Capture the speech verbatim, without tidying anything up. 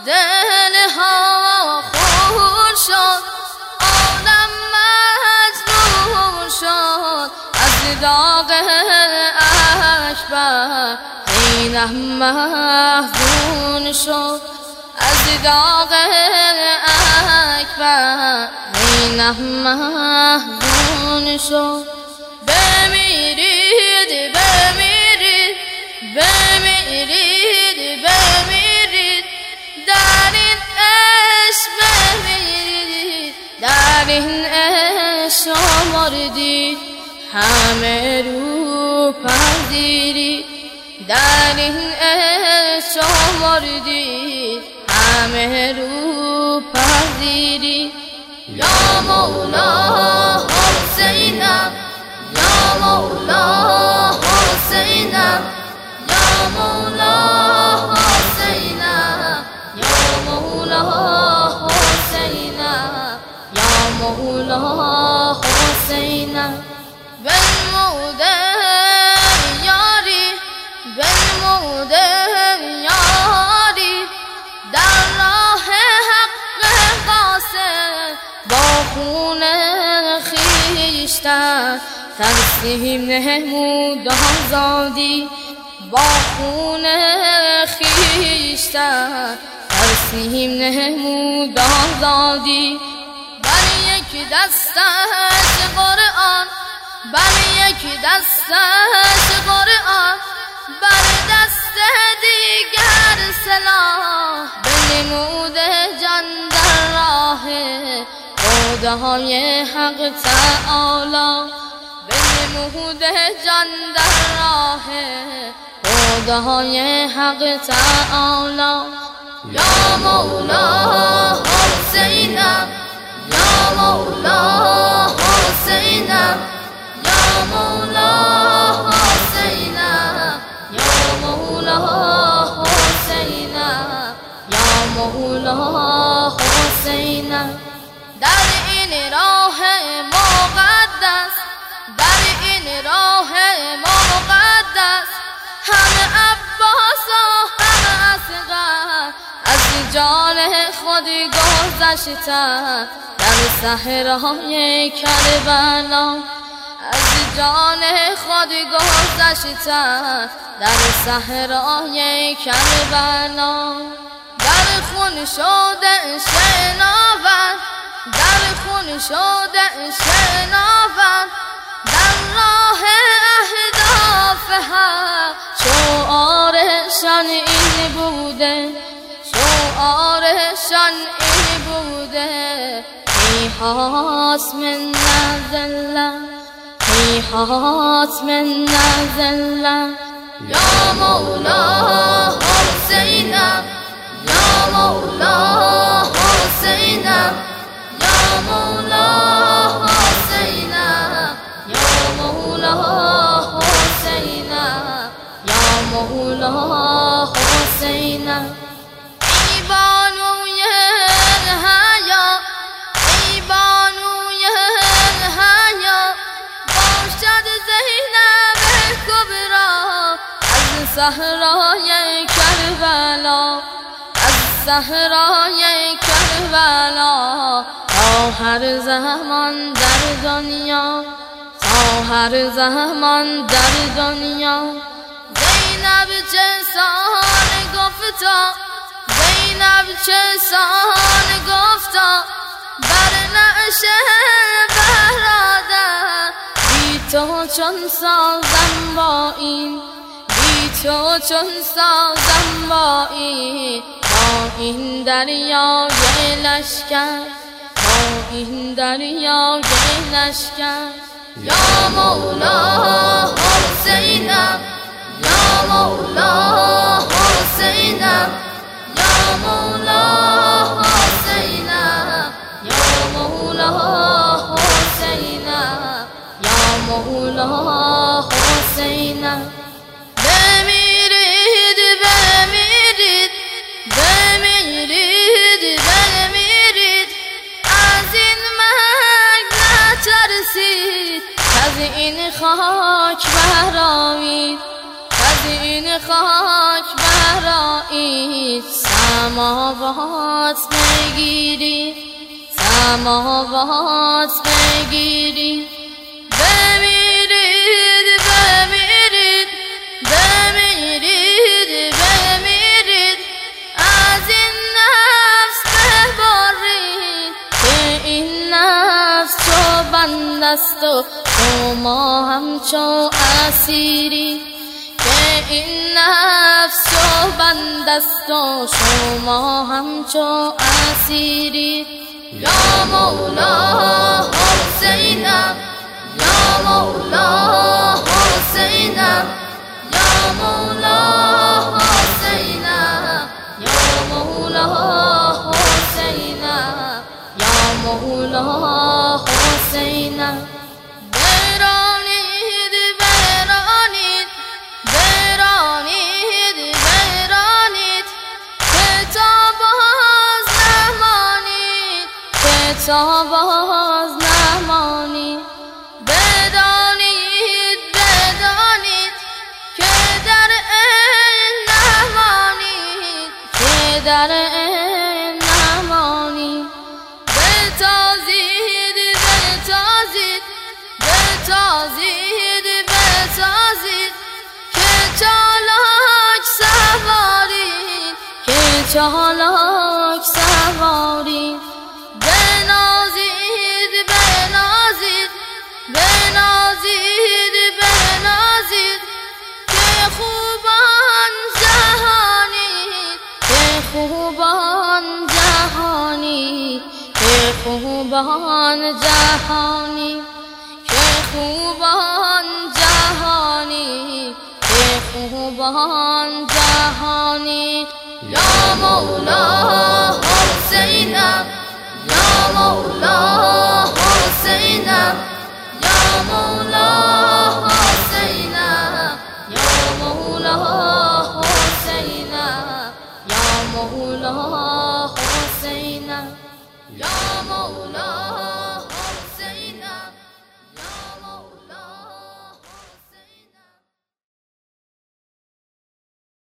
دلها خون شد، عالم مجنون شد، از داغ اکبر زینب محزون شد، از داغ اکبر زینب محزون شد. بمیرید بمیرید بمیرید بمیرید، در این عشق بمیرید، در این عشق مردید، همه رو پذیرید، در این عشق مردید، همه رو پذیرید. یا مولا حسینم، یا مولا حسینم، یا مولا حسینم، یا مولا حسینم، یا مولا حسینم. بنموده یاری، بنموده یاری، در راه حق قاصد با خون خویشتن ترسیم نمود آزادی، با خون خویشتن ترسیم نمود آزادی. بر یک دستش قرآن، بر یک دستش قرآن، بر دست دیگر سلاح، بنمود جان در راه خدای حق تعالی، بنمود جان در راه خدای حق تعالی. یا مولا حسینم، یا مولا حسینم، یا مولا حسینم، یا مولا حسینم، یا مولا حسینم. در این راه مقدس، در این راه مقدس، همه عباس و همه اصغر از جان خود گذشتن، در صحرای کربلا از جان خود گذشتن، در صحرای کربلا. در خون شده شناور، در خون شده شناور، در راه اهداف حق شعارشان این بوده، شعارشان این بوده. هیهات من نزله، هیهات من نزله. یا مولا حسینم، یا مولا حسینم، یا مولا حسینم، یا مولا حسینم، یا مولا حسینم. ای بانوی حیا، ای بانوی حیا، باشد زینب کبرا از صحرای کربلا، از صحرای کربلا. تا هر زمان در دنیا، تا هر زمان در دنیا، زینب چه سان گفتا، زینب چه سان گفتا، بر نعش برادر. بی تو چون سازم با این، بی تو چون سازم با این، با این دریای لشکر، با این دریای لشکر. یا مولا حسینم، یا مولا حسینم، یا مولا حسینم، یا مولا حسینم، یا مولا حسینم. بمیرید بمیرید بمیرید بمیرید، از این مرگ نترسید، از این خاک برآیید، از از این خاک برآیید سماوات بگیرید سماوات بگیرید بمیرید بمیرید بمیرید بمیرید از این نفس ببرید که این نفس چو بند است و شما همچو اسیری که این نفس چو بند است و شما همچو اسیری یا مولا حسینم یا مولا حسینم یا مولا حسینم یا مولا حسینم یا مولا حسینم برانید برانید برانید برانید که تا باز نمانید که تا باز نمانید بدانید بدانید که در این نمانید که در این نمانید بتازید بتازید بتازید بتازید که چالاک سوارید که چالاک سوارید بنازید بنازید بنازید بنازید که خوبان جهانید که خوبان جهانید که خوبان جهانید که خوبان جهانید که خوبان جهانید یا مولا حسینم یا مولا حسینم یا مولا